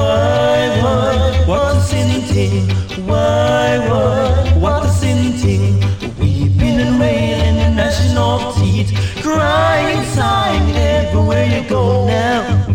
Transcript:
what a sin thing? What a sin thing? Weeping and wailing and gnashing of teeth, crying, sighing everywhere you go now.